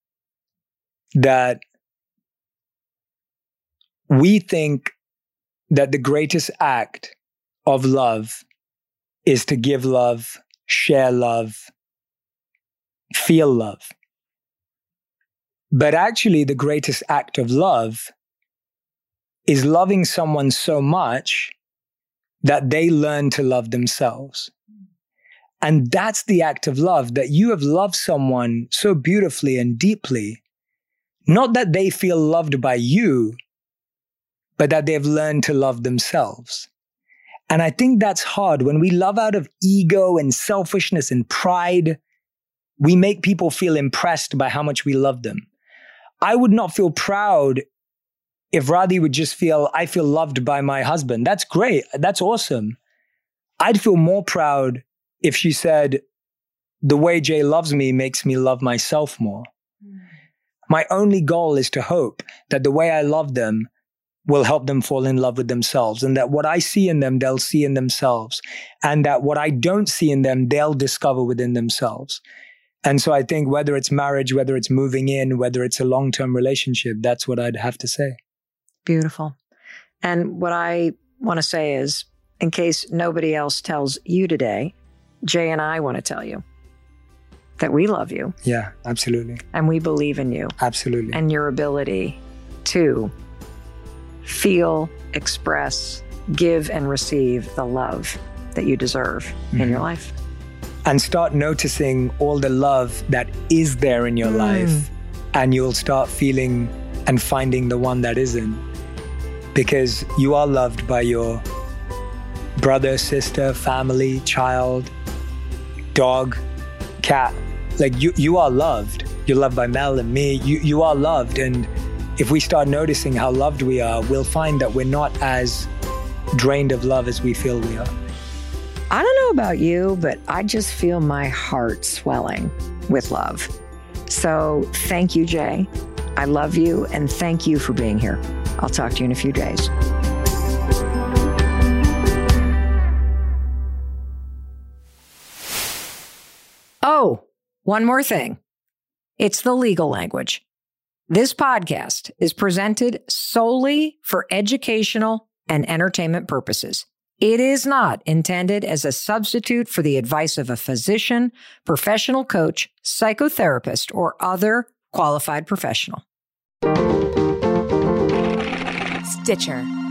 that we think that the greatest act of love is to give love, share love, feel love. But actually, the greatest act of love is loving someone so much that they learn to love themselves. And that's the act of love, that you have loved someone so beautifully and deeply, not that they feel loved by you, but that they've learned to love themselves. And I think that's hard. When we love out of ego and selfishness and pride, we make people feel impressed by how much we love them. I would not feel proud if Radhi would just feel, I feel loved by my husband. That's great. That's awesome. I'd feel more proud if she said, the way Jay loves me makes me love myself more. Mm. My only goal is to hope that the way I love them will help them fall in love with themselves, and that what I see in them, they'll see in themselves, and that what I don't see in them, they'll discover within themselves. And so I think whether it's marriage, whether it's moving in, whether it's a long-term relationship, that's what I'd have to say. Beautiful. And what I want to say is, in case nobody else tells you today, Jay and I want to tell you that we love you. Yeah, absolutely. And we believe in you. Absolutely. And your ability to feel, express, give, and receive the love that you deserve mm-hmm. in your life. And start noticing all the love that is there in your mm. life, and you'll start feeling and finding the one that isn't. Because you are loved by your brother, sister, family, child, dog, cat. Like you, you are loved. You're loved by Mel and me. You, you are loved. And if we start noticing how loved we are, we'll find that we're not as drained of love as we feel we are. I don't know about you, but I just feel my heart swelling with love. So thank you, Jay. I love you, and thank you for being here. I'll talk to you in a few days. Oh, one more thing. It's the legal language. This podcast is presented solely for educational and entertainment purposes. It is not intended as a substitute for the advice of a physician, professional coach, psychotherapist, or other qualified professional. Stitcher.